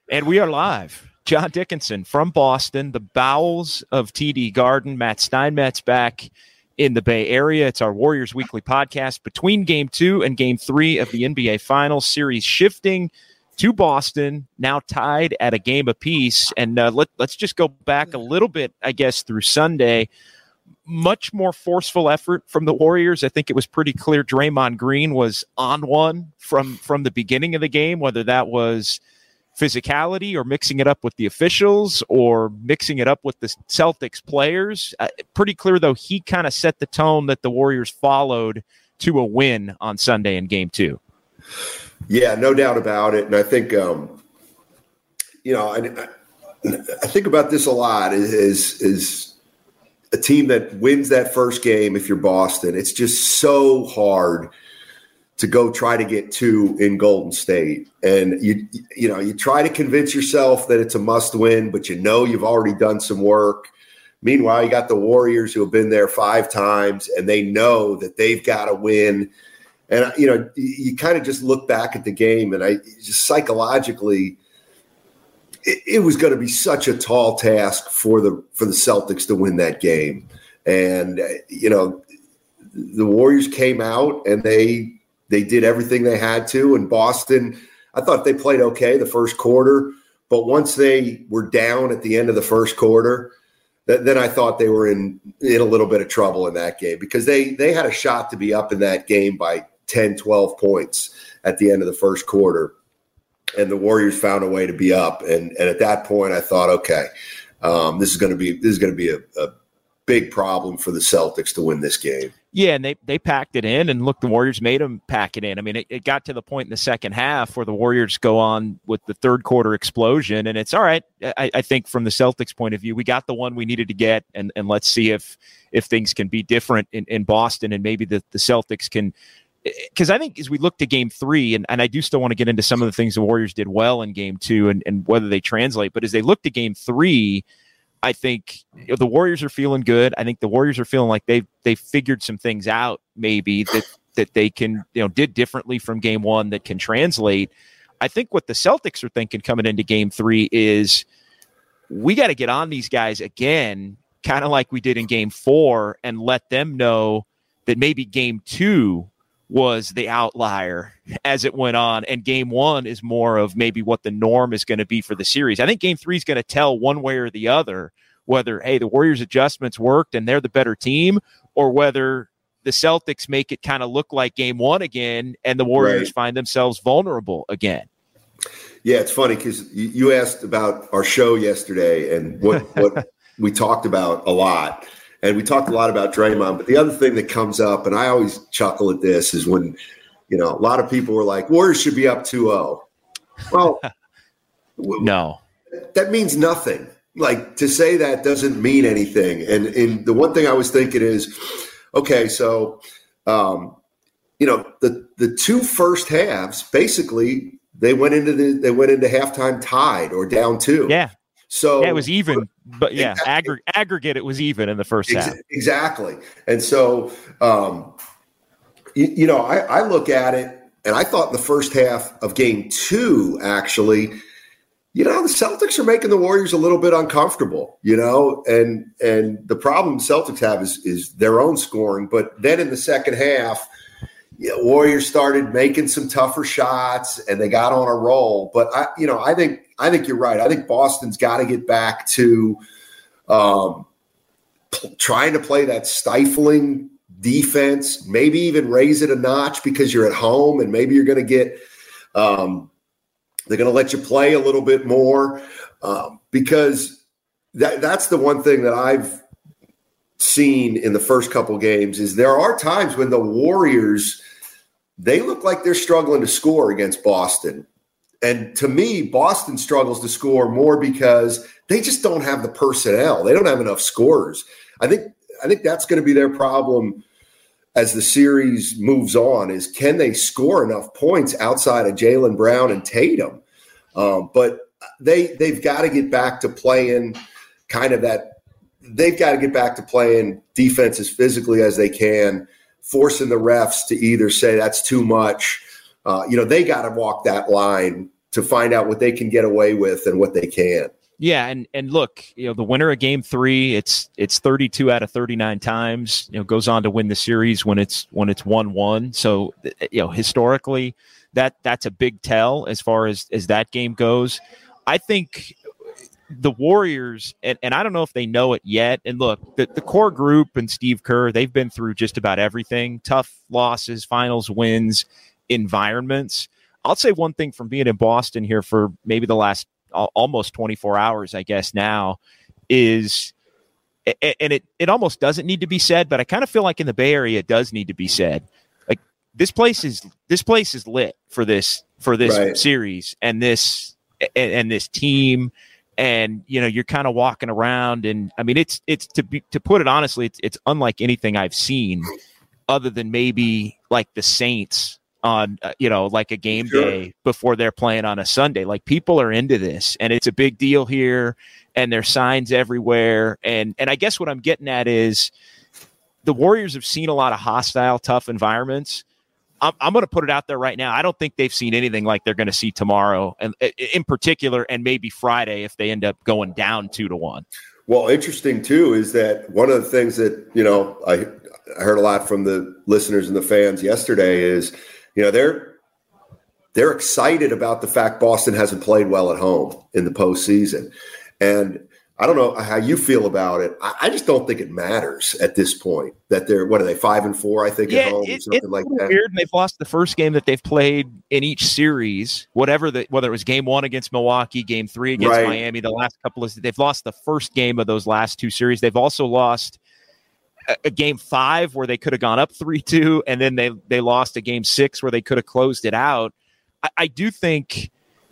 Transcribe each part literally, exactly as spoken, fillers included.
And we are live. John Dickinson from Boston, the bowels of T D Garden. Matt Steinmetz back in the Bay Area. It's our Warriors Weekly podcast between Game two and Game three of the N B A Finals series, shifting to Boston, now tied at a game apiece. And uh, let, let's just go back a little bit, I guess, through Sunday. Much more forceful effort from the Warriors. I think it was pretty clear Draymond Green was on one from, from the beginning of the game, whether that was physicality or mixing it up with the officials or mixing it up with the Celtics players. Uh, pretty clear, though, he kind of set the tone that the Warriors followed to a win on Sunday in Game two. Yeah, no doubt about it. And I think, um, you know, I, I think about this a lot is, is a team that wins that first game. If you're Boston, it's just so hard to go try to get two in Golden State. And you you know, you try to convince yourself that it's a must win, but you know you've already done some work. Meanwhile, you got the Warriors who have been there five times and they know that they've got to win. And, you know, you, you kind of just look back at the game and I just psychologically, it, it was going to be such a tall task for the, for the Celtics to win that game. And, you know, the Warriors came out and they, They did everything they had to. And Boston, I thought they played okay the first quarter. But once they were down at the end of the first quarter, th- then I thought they were in, in a little bit of trouble in that game because they they had a shot to be up in that game by ten, twelve points at the end of the first quarter. And the Warriors found a way to be up. And, and at that point, I thought, okay, um, this is going to be this is going to be a, a big problem for the Celtics to win this game. Yeah, and they, they packed it in, and look, the Warriors made them pack it in. I mean, it, it got to the point in the second half where the Warriors go on with the third quarter explosion, and it's all right. I, I think from the Celtics point of view, we got the one we needed to get, and, and let's see if if things can be different in, in Boston, and maybe the, the Celtics can – because I think as we look to Game three, and, and I do still want to get into some of the things the Warriors did well in Game two and, and whether they translate, but as they look to Game three – I think you know, the Warriors are feeling good. I think the Warriors are feeling like they've they figured some things out, maybe that that they can you know did differently from game one that can translate. I think what the Celtics are thinking coming into game three is we got to get on these guys again, kind of like we did in game four, and let them know that maybe game two was the outlier as it went on, and game one is more of maybe what the norm is going to be for the series. I think game three is going to tell one way or the other whether, hey, the Warriors adjustments worked and they're the better team, or whether the Celtics make it kind of look like game one again and the Warriors right. find themselves vulnerable again. Yeah, it's funny because you asked about our show yesterday and what, what we talked about a lot. And we talked a lot about Draymond, but the other thing that comes up, and I always chuckle at this, is when, you know, a lot of people were like, Warriors should be up two oh. Well, no, that means nothing. Like, to say that doesn't mean anything. And, and the one thing I was thinking is, okay, so, um, you know, the, the two first halves, basically, they went into the they went into halftime tied or down two. Yeah. So yeah, it was even, but yeah, exactly. aggr- aggregate, it was even in the first half. Exactly. And so, um, you, you know, I, I look at it and I thought in the first half of game two, actually, you know, the Celtics are making the Warriors a little bit uncomfortable, you know, and, and the problem Celtics have is, is their own scoring. But then in the second half, you know, Warriors started making some tougher shots and they got on a roll. But I, you know, I think, I think you're right. I think Boston's got to get back to um, p- trying to play that stifling defense, maybe even raise it a notch because you're at home and maybe you're going to get um, they're going to let you play a little bit more um, because that, that's the one thing that I've seen in the first couple games is there are times when the Warriors, they look like they're struggling to score against Boston. And to me, Boston struggles to score more because they just don't have the personnel. They don't have enough scorers. I think I think that's going to be their problem as the series moves on is can they score enough points outside of Jaylen Brown and Tatum? Um, but they, they've got to get back to playing kind of that – they've got to get back to playing defense as physically as they can, forcing the refs to either say that's too much. Uh, you know, they got to walk that line to find out what they can get away with and what they can't. Yeah, and and look, you know, the winner of game three, it's it's thirty-two out of thirty-nine times, you know, goes on to win the series when it's when it's one one. So, you know, historically, that that's a big tell as far as as that game goes. I think the Warriors, and, and I don't know if they know it yet. And look, the, the core group and Steve Kerr, they've been through just about everything: tough losses, finals wins, environments. I'll say one thing from being in Boston here for maybe the last almost twenty-four hours, I guess now, is, and it, it almost doesn't need to be said, but I kind of feel like in the Bay Area, it does need to be said. Like this place is, this place is lit for this, for this right. series and this, and, and this team. And, you know, you're kind of walking around and I mean, it's, it's to be, to put it honestly, it's, it's unlike anything I've seen other than maybe like the Saints on, uh, you know, like a game sure. day before they're playing on a Sunday. Like people are into this and it's a big deal here and there's signs everywhere. And, and I guess what I'm getting at is the Warriors have seen a lot of hostile, tough environments. I'm, I'm going to put it out there right now. I don't think they've seen anything like they're going to see tomorrow and in particular, and maybe Friday if they end up going down two to one. Well, interesting too, is that one of the things that, you know, I, I heard a lot from the listeners and the fans yesterday is, you know, they're they're excited about the fact Boston hasn't played well at home in the postseason. And I don't know how you feel about it. I, I just don't think it matters at this point that they're, what are they, five and four, I think, yeah, at home it, or something it's like that. Weird. They've lost the first game that they've played in each series, whatever the, whether it was game one against Milwaukee, game three against right. Miami, the last couple of, they've lost the first game of those last two series. They've also lost a, a game five where they could have gone up three two, and then they, they lost a game six where they could have closed it out. I, I do think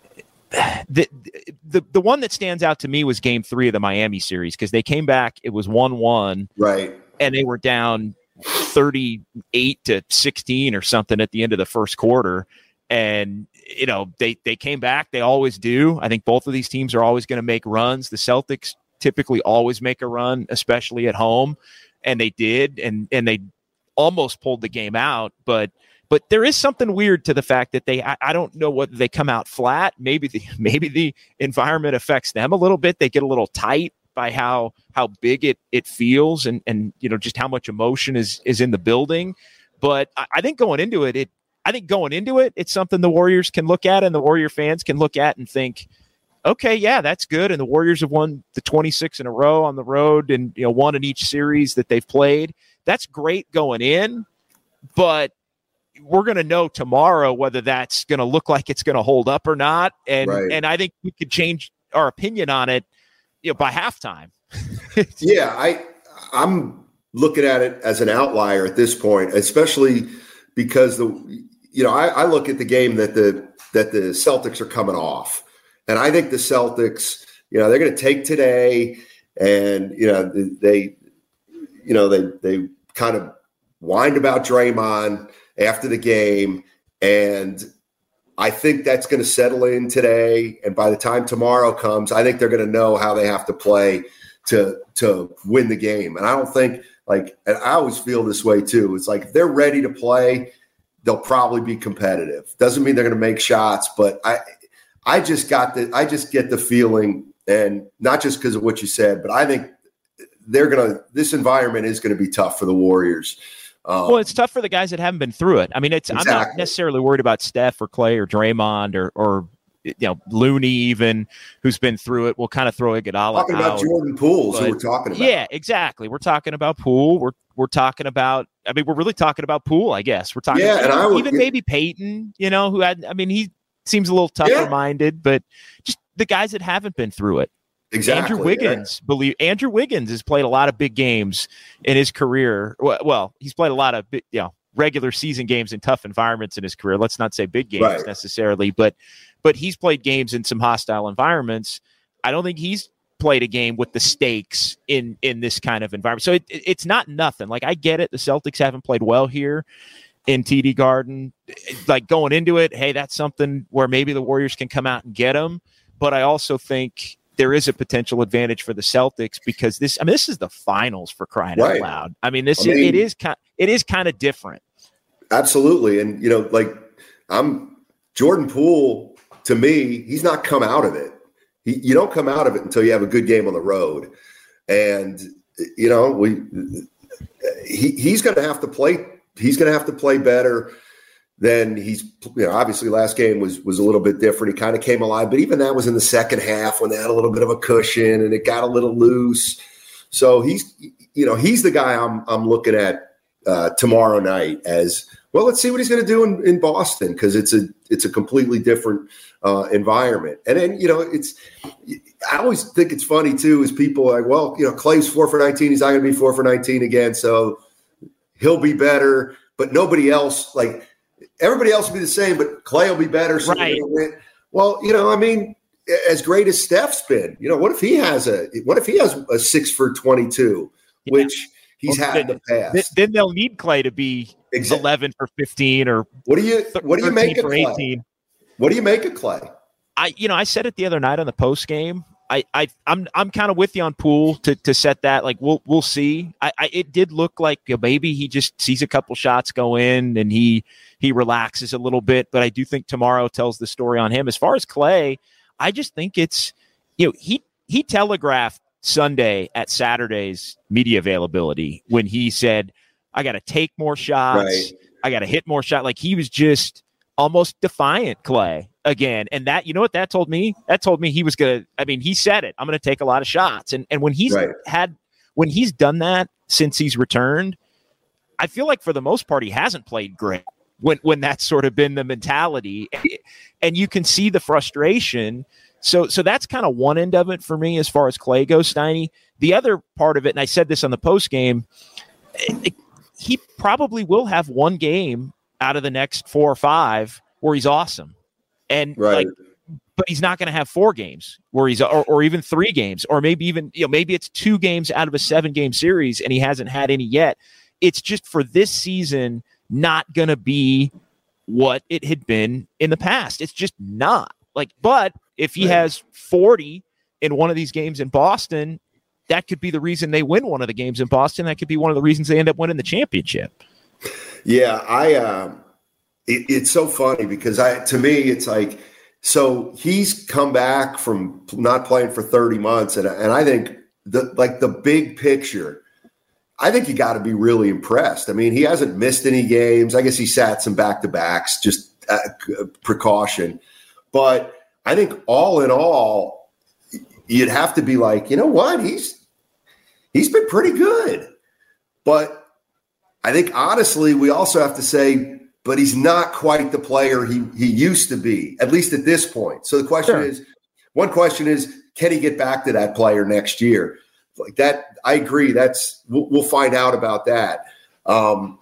the, the the one that stands out to me was game three of the Miami series because they came back. It was one one. Right. And they were down thirty-eight to sixteen or something at the end of the first quarter. And, you know, they, they came back. They always do. I think both of these teams are always going to make runs. The Celtics typically always make a run, especially at home. And they did. And, and they almost pulled the game out. But But there is something weird to the fact that they, I, I don't know whether they come out flat. Maybe the, maybe the environment affects them a little bit. They get a little tight by how, how big it, it feels and, and, you know, just how much emotion is, is in the building. But I, I think going into it, it, I think going into it, it's something the Warriors can look at and the Warrior fans can look at and think, okay, yeah, that's good. And the Warriors have won the twenty-six in a row on the road and, you know, one in each series that they've played. That's great going in, but we're going to know tomorrow whether that's going to look like it's going to hold up or not. And, right. and I think we could change our opinion on it, you know, by halftime. yeah. I, I'm looking at it as an outlier at this point, especially because the, you know, I, I look at the game that the, that the Celtics are coming off. And I think the Celtics, you know, they're going to take today and, you know, they, you know, they, they kind of whined about Draymond after the game. And I think that's going to settle in today. And by the time tomorrow comes, I think they're going to know how they have to play to, to win the game. And I don't think like, and I always feel this way too. It's like, if they're ready to play, they'll probably be competitive. Doesn't mean they're going to make shots, but I, I just got the, I just get the feeling, and not just because of what you said, but I think they're going to, this environment is going to be tough for the Warriors. Um, well, it's tough for the guys that haven't been through it. I mean, it's exactly. I'm not necessarily worried about Steph or Clay or Draymond or, or you know, Looney even, who's been through it. We'll kind of throw Iguodala talking out. about Jordan Poole, but, who we're talking about. Yeah, exactly. We're talking about Poole. We're we're talking about. I mean, we're really talking about Poole. I guess we're talking. Yeah, about, and I would, even yeah. maybe Peyton. You know, who had. I mean, he seems a little tougher yeah. minded, but just the guys that haven't been through it. Exactly. Andrew Wiggins, yeah. believe Andrew Wiggins has played a lot of big games in his career. Well, he's played a lot of, you know, regular season games in tough environments in his career. Let's not say big games right. necessarily, but but he's played games in some hostile environments. I don't think he's played a game with the stakes in in this kind of environment. So it, it, it's not nothing. Like, I get it. The Celtics haven't played well here in T D Garden. Like, going into it, hey, that's something where maybe the Warriors can come out and get them. But I also think there is a potential advantage for the Celtics because this, I mean, this is the finals, for crying right. out loud. I mean, this I mean, it is kind it is kind of different. Absolutely. And, you know, like I'm Jordan Poole, to me, he's not come out of it. He, you don't come out of it until you have a good game on the road. And, you know, we he, he's going to have to play. He's going to have to play better than he's, you know, obviously last game was, was a little bit different. He kind of came alive, but even that was in the second half when they had a little bit of a cushion and it got a little loose. So he's, you know, he's the guy I'm, I'm looking at uh, tomorrow night as, well, let's see what he's going to do in, in Boston, because it's a it's a completely different uh, environment. And then, you know, it's I always think it's funny, too, is people are like, well, you know, Clay's four for nineteen. He's not going to be four for nineteen again, so he'll be better. But nobody else, like everybody else will be the same, but Clay will be better. So right. win. Well, you know, I mean, as great as Steph's been, you know, what if he has a what if he has a six for twenty-two, yeah. which he's well, had in the past? Then they'll need Clay to be exactly. eleven for fifteen or what do you what do you make of Clay? eighteen. What do you make of Clay? I you know I said it the other night on the post game. I I I'm I'm kind of with you on Poole to to set that. Like we'll we'll see. I, I it did look like you know, maybe he just sees a couple shots go in and he he relaxes a little bit. But I do think tomorrow tells the story on him. As far as Clay, I just think it's you know he he telegraphed Sunday at Saturday's media availability when he said, I got to take more shots. Right. I got to hit more shots. Like he was just almost defiant, Clay, again. And that, you know what that told me? That told me he was going to, I mean, he said it, I'm going to take a lot of shots. And and when he's right. had, when he's done that since he's returned, I feel like for the most part, he hasn't played great when, when that's sort of been the mentality. And you can see the frustration. So, so that's kind of one end of it for me as far as Clay goes, Steiny. The other part of it, and I said this on the post game, it, he probably will have one game out of the next four or five where he's awesome. And right. like, but he's not going to have four games where he's, or, or even three games, or maybe even, you know, maybe it's two games out of a seven game series and he hasn't had any yet. It's just for this season, not going to be what it had been in the past. It's just not like, but if he right. has forty in one of these games in Boston, that could be the reason they win one of the games in Boston. That could be one of the reasons they end up winning the championship. Yeah, I. Uh, it, it's so funny because I, to me, it's like, so he's come back from not playing for thirty months, and and I think the like the big picture, I think you got to be really impressed. I mean, he hasn't missed any games. I guess he sat some back to backs, just uh, precaution, but I think all in all, you'd have to be like, you know what, he's he's been pretty good. But I think honestly, we also have to say, but he's not quite the player he he used to be, at least at this point. So the question sure. is, one question is, can he get back to that player next year? Like that, I agree. That's we'll, we'll find out about that. Um,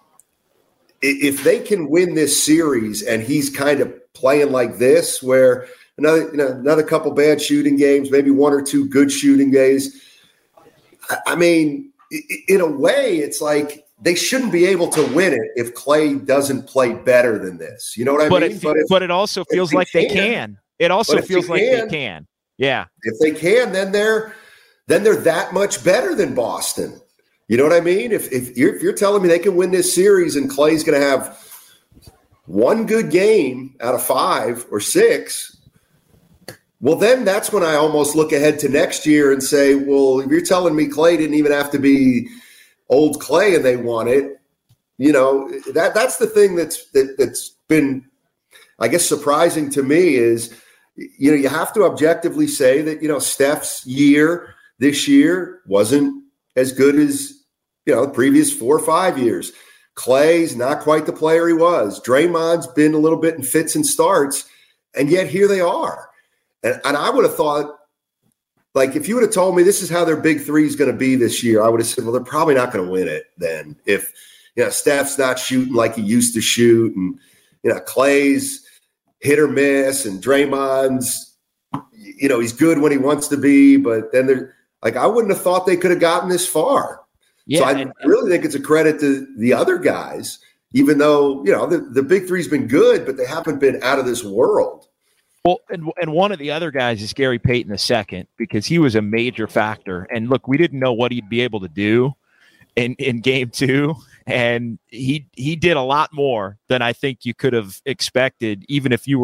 if they can win this series and he's kind of playing like this, where Another, you know, another couple bad shooting games, maybe one or two good shooting days. I mean, in a way, it's like they shouldn't be able to win it if Clay doesn't play better than this. You know what I but mean? It, but, if, but it also feels they like can, they can. It also feels like can, they can. Yeah. If they can, then they're then they're that much better than Boston. You know what I mean? If if you're, if you're telling me they can win this series and Clay's going to have one good game out of five or six. Well, then that's when I almost look ahead to next year and say, well, if you're telling me Clay didn't even have to be old Clay and they won it, you know, that that's the thing that's that, that's been, I guess, surprising to me is, you know, you have to objectively say that, you know, Steph's year this year wasn't as good as, you know, the previous four or five years. Clay's not quite the player he was. Draymond's been a little bit in fits and starts, and yet here they are. And, and I would have thought, like, if you would have told me this is how their big three is going to be this year, I would have said, well, they're probably not going to win it then. If, you know, Steph's not shooting like he used to shoot, and, you know, Clay's hit or miss, and Draymond's, you know, he's good when he wants to be, but then they're like, I wouldn't have thought they could have gotten this far. Yeah, so I and, really think it's a credit to the other guys, even though, you know, the, the big three's been good, but they haven't been out of this world. Well, and, and one of the other guys is Gary Payton the second, because he was a major factor. And look, we didn't know what he'd be able to do in, in game two. And he he did a lot more than I think you could have expected, even if you were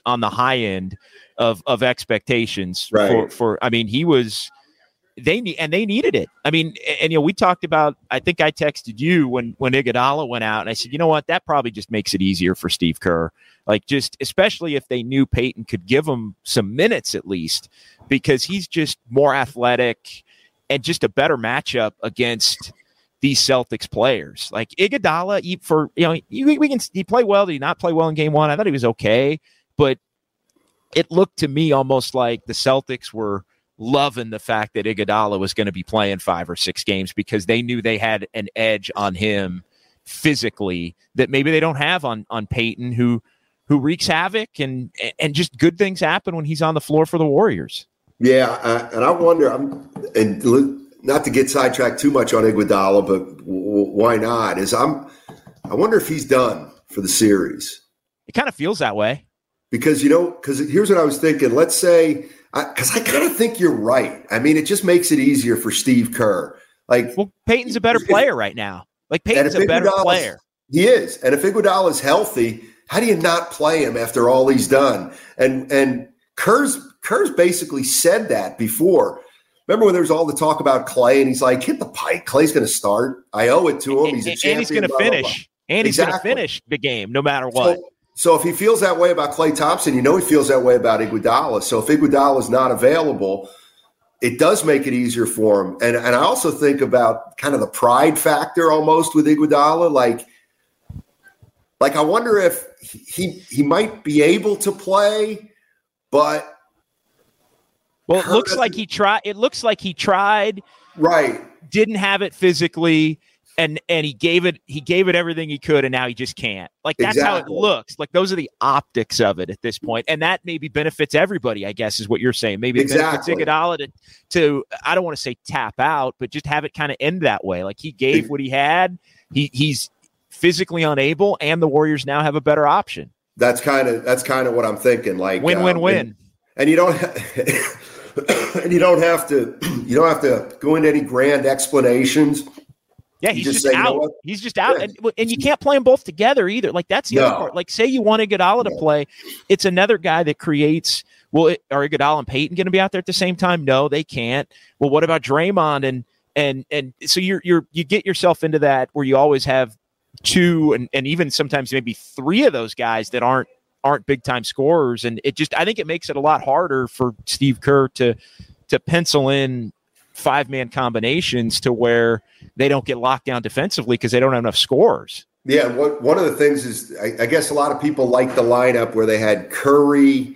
on the high end of of expectations. Right. For, for I mean, he was they need and they needed it. I mean, and, and you know, we talked about. I think I texted you when when Iguodala went out, and I said, you know what, that probably just makes it easier for Steve Kerr. Like, just especially if they knew Payton could give him some minutes at least, because he's just more athletic and just a better matchup against these Celtics players. Like Iguodala, he, for you know, he, we can he play well. Did he not play well in game one? I thought he was okay, but it looked to me almost like the Celtics were loving the fact that Iguodala was going to be playing five or six games because they knew they had an edge on him physically that maybe they don't have on on Payton, who who wreaks havoc and and just good things happen when he's on the floor for the Warriors. Yeah, uh, and I wonder, I'm and not to get sidetracked too much on Iguodala, but w- why not? Is I'm, I wonder if he's done for the series. It kind of feels that way because you know, because here's what I was thinking. Let's say, because I, I kind of think you're right. I mean, it just makes it easier for Steve Kerr. Like, well, Peyton's a better player right now. Like Peyton's a better player. He is, and if Iguodala is healthy, how do you not play him after all he's done? And and Kerr's Kerr's basically said that before. Remember when there was all the talk about Clay, and he's like, hit the pipe. Clay's going to start. I owe it to him. He's a and, champion. And he's going to finish. And he's exactly. going to finish the game no matter what. So, so if he feels that way about Klay Thompson, you know he feels that way about Iguodala. So if Iguodala is not available, it does make it easier for him. And, and I also think about kind of the pride factor almost with Iguodala. Like, like I wonder if he he might be able to play, but – Well, it looks like he tried. It looks like he tried. Right. Didn't have it physically, and and he gave it. He gave it everything he could, and now he just can't. Like that's exactly. how it looks. Like those are the optics of it at this point, and that maybe benefits everybody. I guess is what you're saying. Maybe it exactly. benefits Iguodala to, to I don't want to say tap out, but just have it kind of end that way. Like he gave what he had. He he's physically unable, and the Warriors now have a better option. That's kind of that's kind of what I'm thinking. Like win, win, um, win. And, and you don't. Ha- And you don't have to you don't have to go into any grand explanations. Yeah, he's just, just say, out. You know he's just out. Yeah. And, and you can't play them both together either. Like that's the no. other part. Like say you want Iguodala to no. play. It's another guy that creates – well, it, are Iguodala and Payton going to be out there at the same time? No, they can't. Well, what about Draymond? And and and so you're you're you get yourself into that where you always have two and, and even sometimes maybe three of those guys that aren't aren't big time scorers. And it just, I think it makes it a lot harder for Steve Kerr to, to pencil in five man combinations to where they don't get locked down defensively because they don't have enough scorers. Yeah. What, one of the things is, I, I guess a lot of people like the lineup where they had Curry,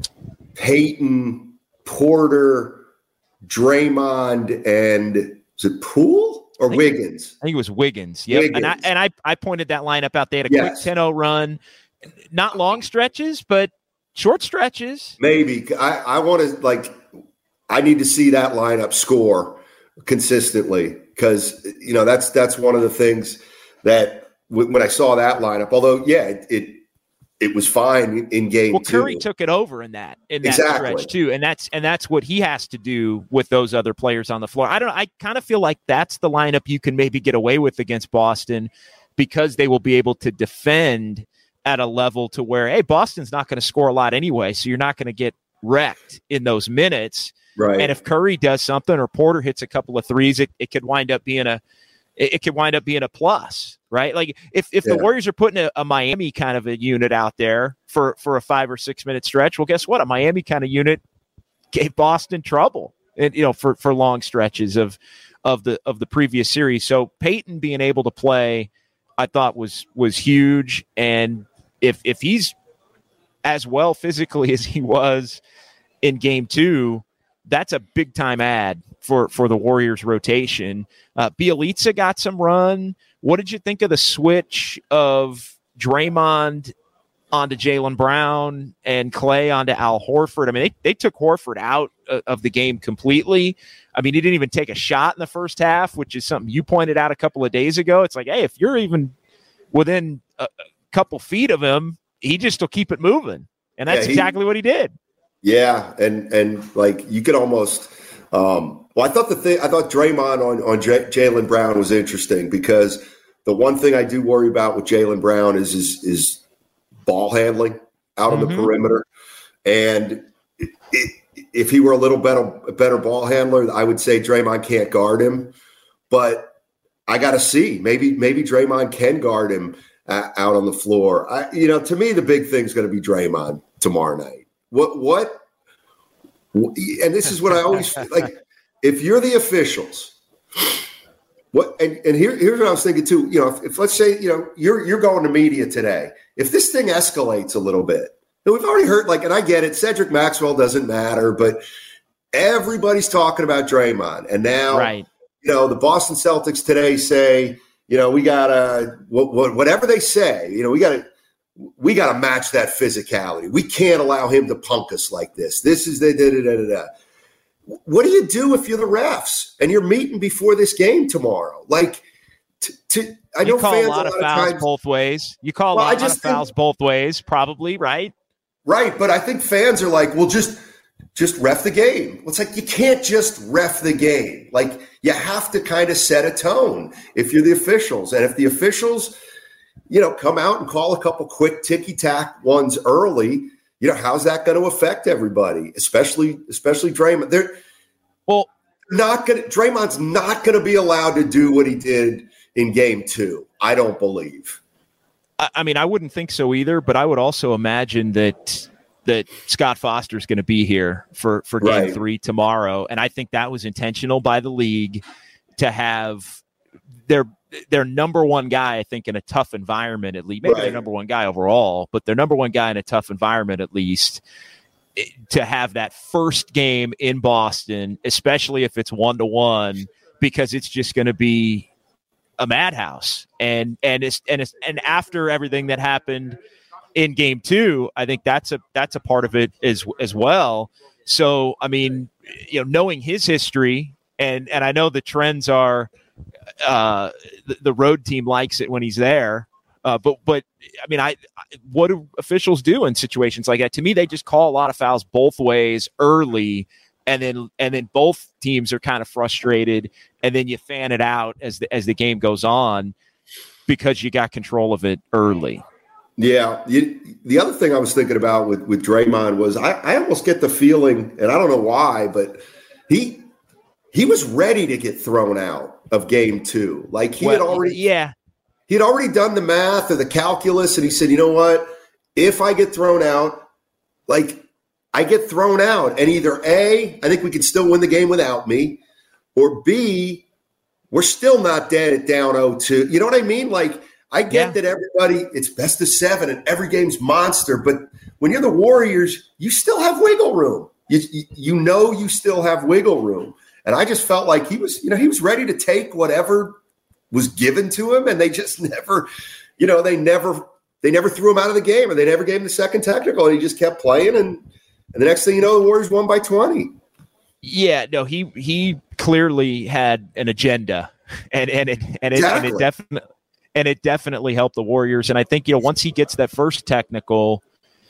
Payton, Porter, Draymond, and was it Poole or I think, Wiggins? I think it was Wiggins. Yep. Wiggins. And I, and I, I pointed that lineup out. They had a yes. quick ten oh run. Not long stretches, but short stretches. Maybe. I, I want to, like, I need to see that lineup score consistently because, you know, that's that's one of the things that w- when I saw that lineup, although, yeah, it it, it was fine in game well, two. Curry took it over in that in that exactly. stretch, too. And that's and that's what he has to do with those other players on the floor. I don't know. I kind of feel like that's the lineup you can maybe get away with against Boston because they will be able to defend at a level to where, hey, Boston's not going to score a lot anyway, so you're not going to get wrecked in those minutes. Right. And if Curry does something or Porter hits a couple of threes, it, it could wind up being a it, it could wind up being a plus, right? Like if, if yeah. the Warriors are putting a, a Miami kind of a unit out there for, for a five or six minute stretch, well, guess what? A Miami kind of unit gave Boston trouble, and you know, for, for long stretches of of the of the previous series. So Payton being able to play, I thought was was huge. And if if he's as well physically as he was in game two, that's a big time add for, for the Warriors rotation. Uh, Bjelica got some run. What did you think of the switch of Draymond onto Jaylen Brown and Clay onto Al Horford? I mean, they, they took Horford out of the game completely. I mean, he didn't even take a shot in the first half, which is something you pointed out a couple of days ago. It's like, hey, if you're even within a, a couple feet of him, he just will keep it moving. And that's yeah, he, exactly what he did. Yeah. And, and like you could almost, um, well, I thought the thing, I thought Draymond on, on J- Jaylen Brown was interesting because the one thing I do worry about with Jaylen Brown is, is, is ball handling out mm-hmm. on the perimeter. And it, it, if he were a little better, better ball handler, I would say Draymond can't guard him. But I got to see. Maybe maybe Draymond can guard him uh, out on the floor. I, you know, to me, the big thing is going to be Draymond tomorrow night. What what? And this is what I always like. If you're the officials, what? And, and here, here's what I was thinking too. You know, if, if let's say you know you're you're going to media today, if this thing escalates a little bit, and we've already heard like, and I get it, Cedric Maxwell doesn't matter, but everybody's talking about Draymond, and now, right. you know, the Boston Celtics today say, you know, we gotta what, whatever they say, you know, we gotta. We got to match that physicality. We can't allow him to punk us like this. This is the da, da, da, da, da. What do you do if you're the refs and you're meeting before this game tomorrow? Like, t- t- I know you call fans a lot of a lot fouls of times, both ways. You call well, a lot, I just lot of fouls think, both ways, probably, right? Right, but I think fans are like, well, just just ref the game. Well, it's like you can't just ref the game. Like you have to kind of set a tone if you're the officials, and if the officials, you know, come out and call a couple quick ticky-tack ones early, you know, how's that going to affect everybody, especially especially Draymond? They're well, not going to Draymond's not going to be allowed to do what he did in game two. I don't believe. I, I mean, I wouldn't think so either, but I would also imagine that that Scott Foster's going to be here for, for game right. three tomorrow. And I think that was intentional by the league to have their their number one guy, I think, in a tough environment, at least, maybe right. their number one guy overall, but their number one guy in a tough environment, at least, to have that first game in Boston, especially if it's one to one, because it's just going to be a madhouse. And, and it's, and it's, and after everything that happened in game two, I think that's a, that's a part of it as, as well. So, I mean, you know, knowing his history, and, and I know the trends are, uh the, the road team likes it when he's there, uh but but I mean I, I what do officials do in situations like that? To me, they just call a lot of fouls both ways early, and then and then both teams are kind of frustrated, and then you fan it out as the as the game goes on because you got control of it early. Yeah, you, the other thing I was thinking about with with Draymond was I, I almost get the feeling, and I don't know why, but he he was ready to get thrown out of game two. Like he well, had already, yeah, he had already done the math or the calculus, and he said, you know what? If I get thrown out, like I get thrown out, and either A, I think we can still win the game without me, or B, we're still not dead at down oh two. You know what I mean? Like I get yeah. that everybody, it's best of seven, and every game's monster, but when you're the Warriors, you still have wiggle room. You you know you still have wiggle room. And I just felt like he was, you know, he was ready to take whatever was given to him, and they just never, you know, they never, they never threw him out of the game, or they never gave him the second technical, and he just kept playing, and and the next thing you know, the Warriors won by twenty. Yeah, no, he he clearly had an agenda, and and it and it, exactly. and it definitely and it definitely helped the Warriors. And I think, you know, once he gets that first technical,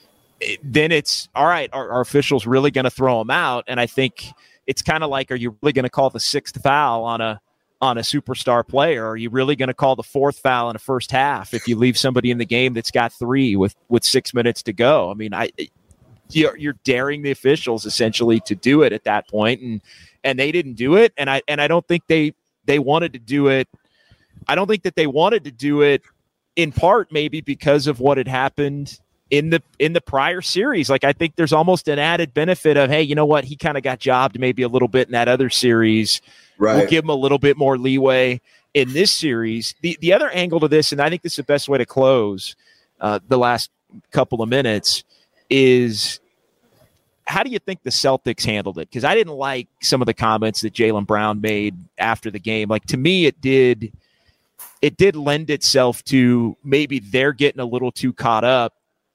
it, then it's all right. Are, are officials really going to throw him out? And I think it's kind of like, are you really going to call the sixth foul on a on a superstar player? Are you really going to call the fourth foul in the first half if you leave somebody in the game that's got three with, with six minutes to go? I mean, I you're, you're daring the officials essentially to do it at that point, and and they didn't do it, and I and I don't think they they wanted to do it. I don't think that they wanted to do it in part maybe because of what had happened in the in the prior series. Like, I think there's almost an added benefit of, hey, you know what, he kind of got jobbed maybe a little bit in that other series. Right. We'll give him a little bit more leeway in this series. The the other angle to this, and I think this is the best way to close uh, the last couple of minutes, is how do you think the Celtics handled it? Because I didn't like some of the comments that Jaylen Brown made after the game. Like, to me, it did it did lend itself to maybe they're getting a little too caught up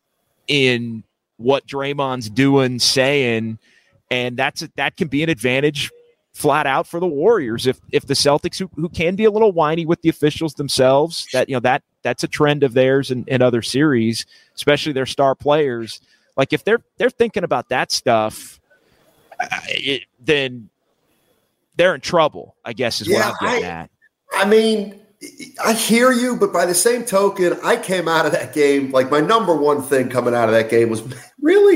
in what Draymond's doing, saying, and that's a, that can be an advantage flat out for the Warriors. If if the Celtics, who, who can be a little whiny with the officials themselves, that you know that that's a trend of theirs in, in other series, especially their star players. Like, if they're they're thinking about that stuff, it, then they're in trouble, I guess, is yeah, what I'm getting I, at. I mean, I hear you, but by the same token, I came out of that game, like, my number one thing coming out of that game was, really?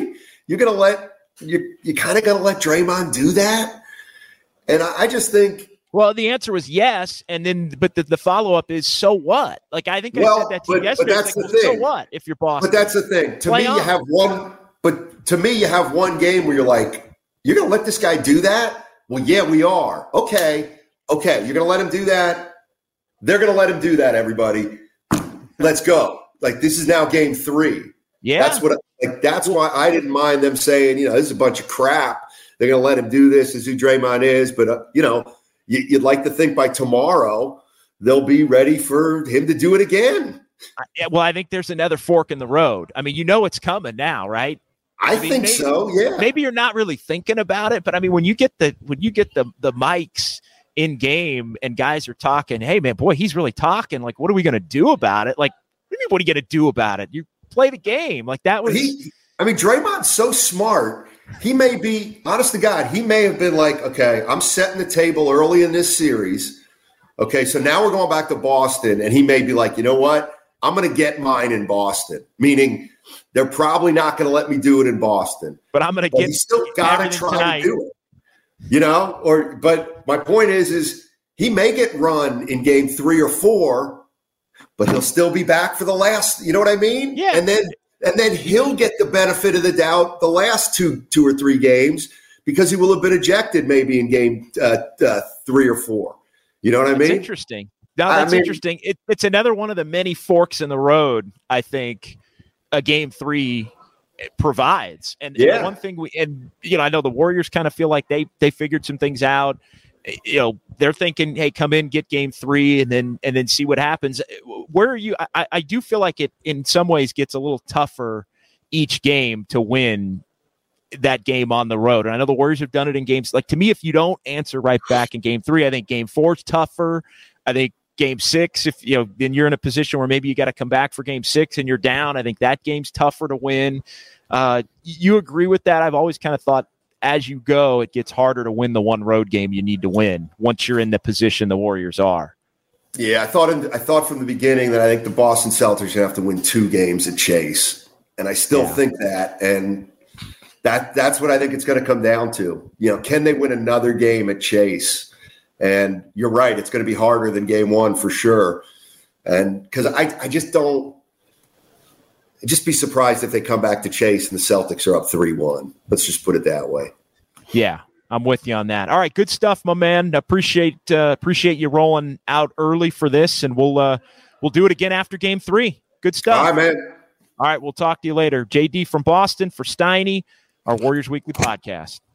you're going to let you you kind of going to let Draymond do that? And I, I just think. Well, the answer was yes, and then but the, the follow up is so what? Like I think I well, said that to you but, yesterday. But that's like, the thing. So what if you're Boston? But that's the thing. To Play me, on. you have one. But to me, you have one game where you're like, you're going to let this guy do that? Well, yeah, we are. Okay, okay, you're going to let him do that. They're going to let him do that. Everybody, let's go. Like this is now game three. Yeah, that's what. Like that's why I didn't mind them saying, you know, this is a bunch of crap. They're going to let him do this. This is who Draymond is. But uh, you know. You'd like to think by tomorrow they'll be ready for him to do it again. Well, I think there's another fork in the road. I mean, you know it's coming now, right? I, I mean, think maybe, so. Yeah. Maybe you're not really thinking about it, but I mean, when you get the when you get the the mics in game and guys are talking, hey man, boy, he's really talking. Like, what are we going to do about it? Like, what do you mean? What are you going to do about it? You play the game. Like that was. He, I mean, Draymond's so smart. He may be, honest to God, he may have been like, okay, I'm setting the table early in this series. Okay, so now we're going back to Boston, and he may be like, you know what? I'm going to get mine in Boston, meaning they're probably not going to let me do it in Boston. But I'm going to get He's still got to try tonight. to do it. You know, or but my point is, is he may get run in game three or four, but he'll still be back for the last, you know what I mean? Yeah. And then And then he'll get the benefit of the doubt the last two, two or three games because he will have been ejected maybe in game uh, uh, three or four. You know what that's I mean? Interesting. No, that's I mean, interesting. It, it's another one of the many forks in the road. I think a game three provides. And, yeah. and one thing we and you know I know the Warriors kind of feel like they they figured some things out. You know, they're thinking, hey, come in, get game three, and then and then see what happens. Where are you? I, I do feel like it in some ways gets a little tougher each game to win that game on the road. And I know the Warriors have done it in games. Like to me, if you don't answer right back in game three, I think game four is tougher. I think game six, if you know, then you're in a position where maybe you got to come back for game six and you're down. I think that game's tougher to win. Uh, you agree with that? I've always kind of thought, as you go, it gets harder to win the one road game you need to win once you're in the position the Warriors are. Yeah, I thought in, I thought from the beginning that I think the Boston Celtics have to win two games at Chase, and I still yeah. think that, and that that's what I think it's going to come down to. You know, can they win another game at Chase? And you're right, it's going to be harder than game one for sure. And because I, I just don't. I'd just be surprised if they come back to Chase and the Celtics are up three one. Let's just put it that way. Yeah, I'm with you on that. All right, good stuff, my man. Appreciate uh, appreciate you rolling out early for this, and we'll uh, we'll do it again after game three. Good stuff. All right, man. All right, we'll talk to you later. J D from Boston for Steiny, our Warriors Weekly podcast.